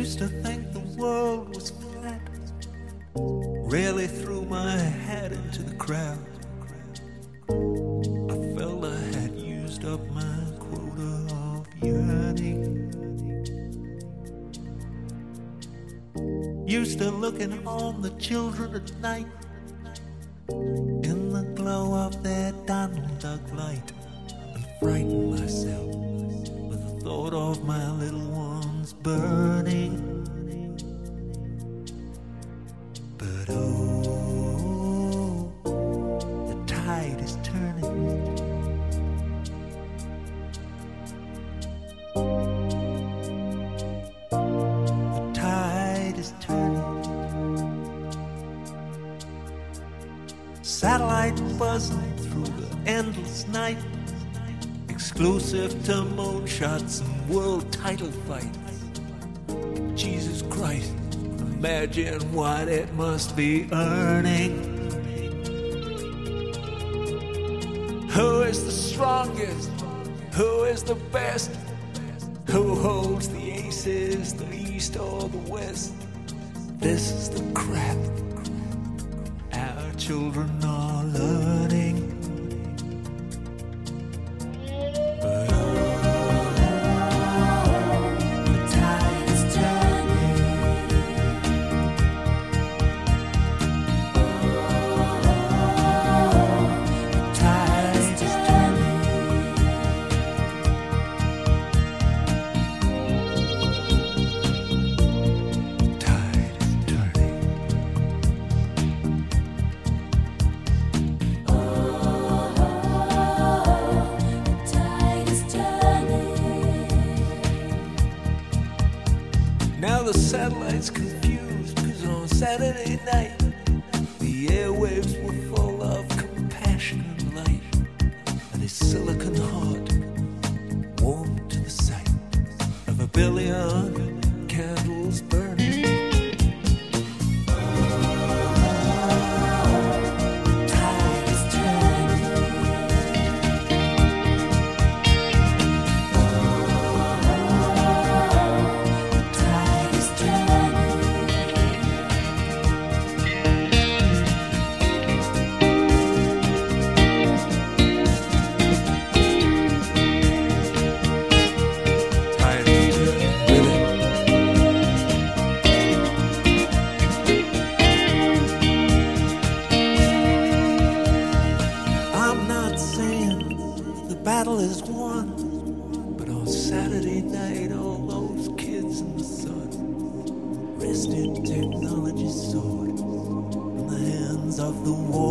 Used to think the world was flat, rarely threw my hat into the crowd. I felt I had used up my quota of yearning. Used to looking on the children at night in the glow of their Donald Duck light, and frighten myself with the thought of my little ones burning. But oh, the tide is turning. The tide is turning. Satellite buzzing through the endless night, exclusive to moonshots and world title fights. Jesus Christ, imagine what it must be earning. Who is the strongest? Who is the best? Who holds the aces, the east or the west? This is the crap our children are learning. But the tide is turning. The tide is turning. The tide is turning. Now the satellite's confused, 'cause on Saturday night the airwaves were full of compassion and light, and his silicon heart warmed to the sight of a billion candles burning. Tide is turning. Tide is turning. Tide is turning. I'm not saying the battle is won, but on Saturday night all those kids in the sun rested technology's sword in the hands of the war.